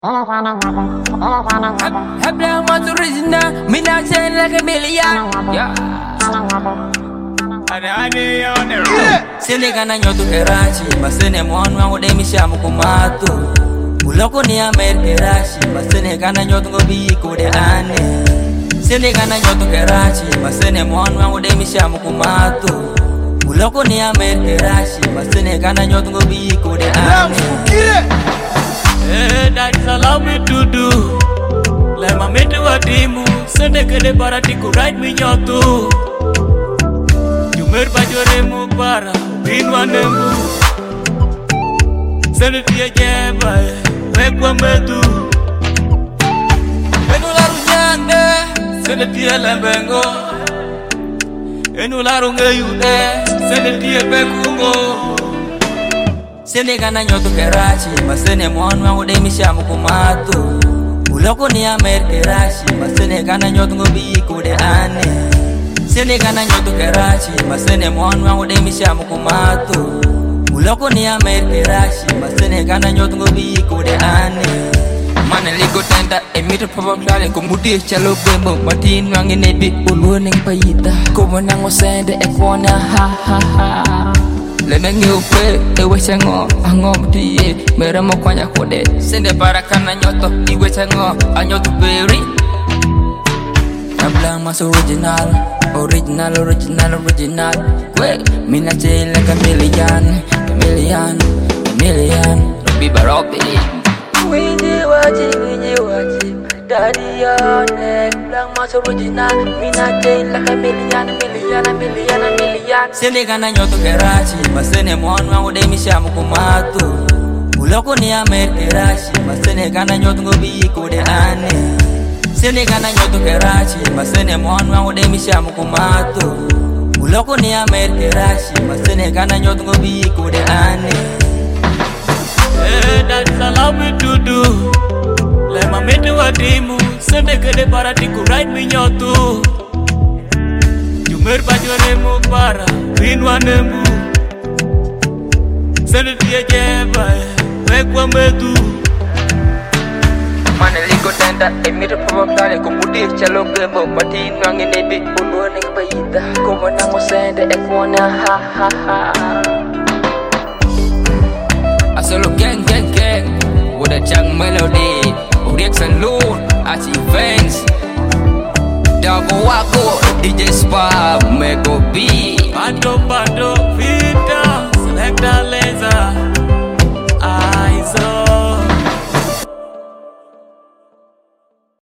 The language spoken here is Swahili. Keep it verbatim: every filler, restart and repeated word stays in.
Hebla was original, me not saying like a million. Yeah. Sende kana nyoto kerachi, masene mwan wangu de mishamu kumatu. Muloko ni Amerika rashi, masene kana nyoto ngobi kude ane. Sende kana nyoto kerachi, masene mwan wangu de mishamu kumatu. Muloko ni Amerika rashi, masene kana nyoto ngobi kude ane. Hey, that's allow me to do. Let my mate wa timu, sende kede barati ku right me nyoto. Jumer bajore mu para, binwa nembu. Sende tiye jeba, wekwa medu. Enu laru nyande, sende tiye lembengo. Enu laru ngeyude, sende tiye bekungo. Sende kana nyoto kerachi, masene mwan wangu de mishamu kumatu. Muloko ni Amerika rashi, masene kana nyoto ngobi kude ane. Sende kana nyoto kerachi, masene mwan wangu de mishamu kumatu. Muloko ni Amerika rashi, masene kana nyoto ngobi kude ane. Mana ligo tenda emito papa klale kumudi chalo bembo matin wangi nebi uluning payita kumonango sende ekona ha ha ha. Lena ngiupe ewe chango angom tiye mera mo kwanya kode sende barakana nyoto iwe chango anyoto beri Ablang mas original original original original we mina che like a million a million a million Robi barobi winji waji winji waji daddy on neck Ablang mas original mina che like a million a million a million a million Sende kana nyoto kerachi, masene mwan wangu de mishamu kumatu. Muloko ni Amerika rashi, masene kana nyoto ngobi kude ane. Sende kana nyoto kerachi, masene mwan wangu de mishamu kumatu. Muloko ni Amerika rashi, masene kana nyoto ngobi kude ane. Hey, that's allow me to do. Let my mate wa timu, sende kede barati ku right me nyoto. Jumer bajore mu para, binwa nembu. Sende tiye jeba, wekwa medu. Mana ligo tenda emito papa klale kumudi chalo bembo matin wangi nebi uluning payita kumonango sende ekona ha ha ha. Asolo gang gang gang with a jang melody, Rex and Loon, Achi Vance. Double Wako, D J Spa, Mego B. Bando bando vita, select a